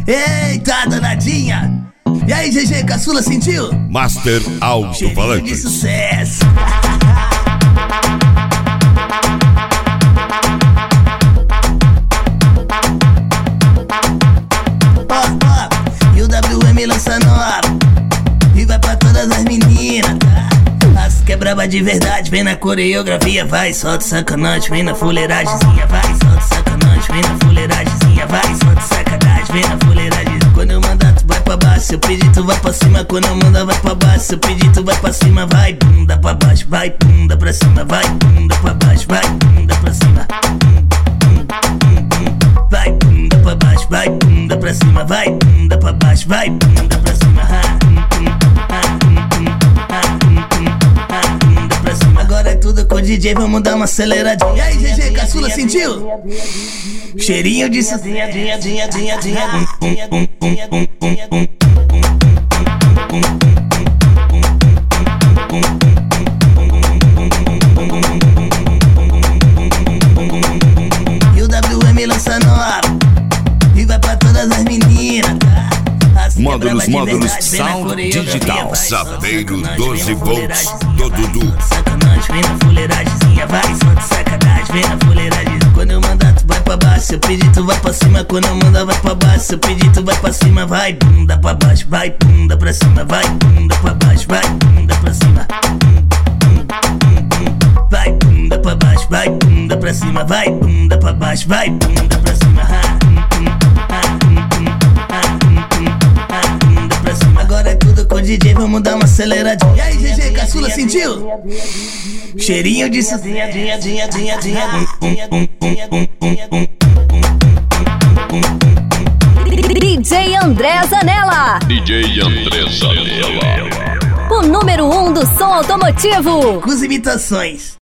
Eita, danadinha! E aí, GG, caçula, sentiu? Master Alto-Falante. De sucesso. E o WM lança nova e vai pra todas as meninas, tá? As que é braba de verdade, vem na coreografia, vai, solta sacanagem, vem na fuleiragemzinha, vai, solta sacanagem, vem na fuleiragemzinha, vai, solta sacanagem, vem na fuleiragem. Quando eu mandar tu vai pra baixo, se eu pedir tu vai pra cima, quando eu mandar vai pra baixo, se eu pedir tu vai pra cima, vai, bunda pra baixo, vai, bunda pra cima, vai, bunda pra baixo, vai, bunda pra cima. Vai, bunda pra baixo, vai, bunda pra cima, vai, bunda pra baixo, vai, bunda pra cima. Bunda pra cima. Agora é tudo com o DJ, vamos dar uma aceleradinha. E aí, GG, caçula, sentiu? Cheirinho de sozinha, e o WM lança nova e vai pra todas as meninas, tá? Módulos Sound Digital. Sapeiro 12 volts do Dudu. Sacanagem, vem na fuleiragemzinha, vai, solta sacanagem, vem na fuleiragem. Quando eu mandar tu vai pra baixo, se eu pedir tu vai pra cima, quando eu mandar vai pra baixo, se eu pedir tu vai pra cima, vai, bunda pra baixo, vai, bunda pra cima, vai, bunda pra baixo, vai, bunda pra cima. Vai, bunda pra baixo, vai, bunda pra cima, vai, bunda pra baixo, vai, bunda pra cima. Bunda pra cima. Agora é tudo com o DJ, vamos dar uma aceleradinha. E aí, GG, caçula, sentiu? Cheirinho de sozinha, DJ André Zanella. DJ André Zanella. O número 1 do som automotivo. com as imitações.